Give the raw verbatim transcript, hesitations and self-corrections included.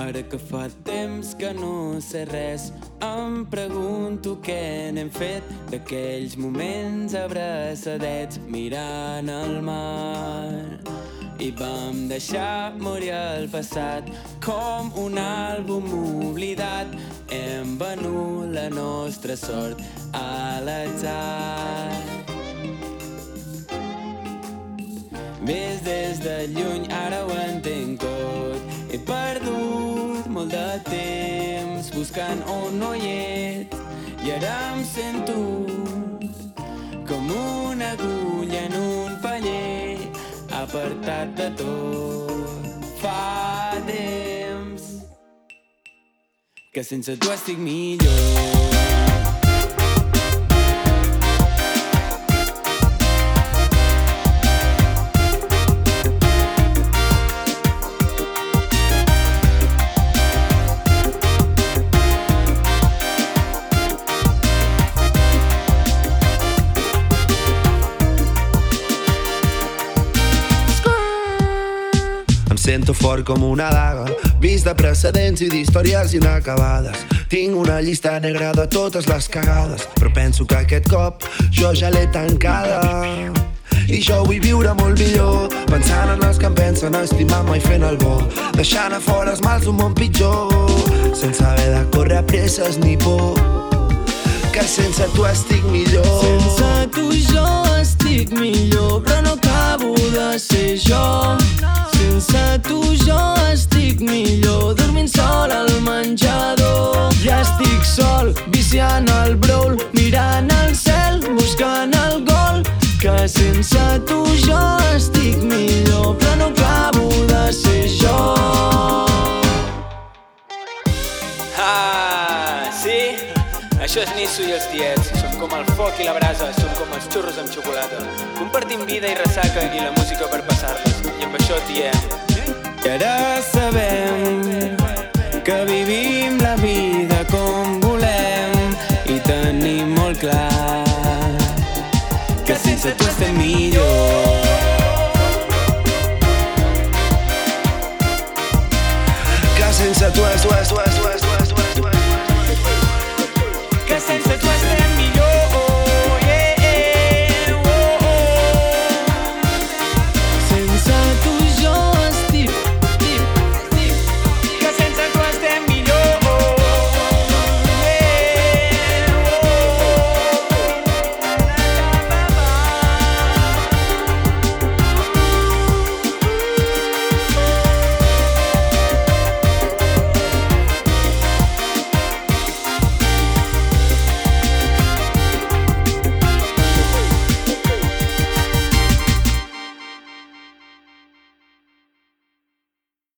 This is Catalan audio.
Ara que fa temps que no sé res, em pregunto què n'hem fet d'aquells moments abraçadets mirant el mar. I vam deixar morir el passat com un àlbum oblidat. Hem venut la nostra sort a l'atzar. Ves des de lluny, ara ho entenc tot. He perdut molt de temps buscant on no hi ets i ara em sento com una agulla en un paller apartat de tot. Fa temps que sense tu estic millor. Sento fort com una daga, vist de precedents i d'històries inacabades. Tinc una llista negra de totes les cagades, però penso que aquest cop jo ja l'he tancada. I jo vull viure molt millor, pensant en els que em pensen, estimant-me i fent el bo, deixant a fora els mals d'un món pitjor, sense haver de córrer presses ni por, que sense tu estic millor. Sense tu jo estic millor, però no acabo de ser jo. Sense tu jo estic millor, dormint sol al menjador. Ja estic sol, viciant el brawl, mirant el cel, buscant el gol. Que sense tu jo estic millor, però no acabo de ser jo. Ah, sí? Això és Nisso i els tiets. Som com el foc i la brasa, som com els xurros amb xocolata. Compartim vida i ressaca i la música per passar-les. I amb això diem. I ara sabem que vivim la vida com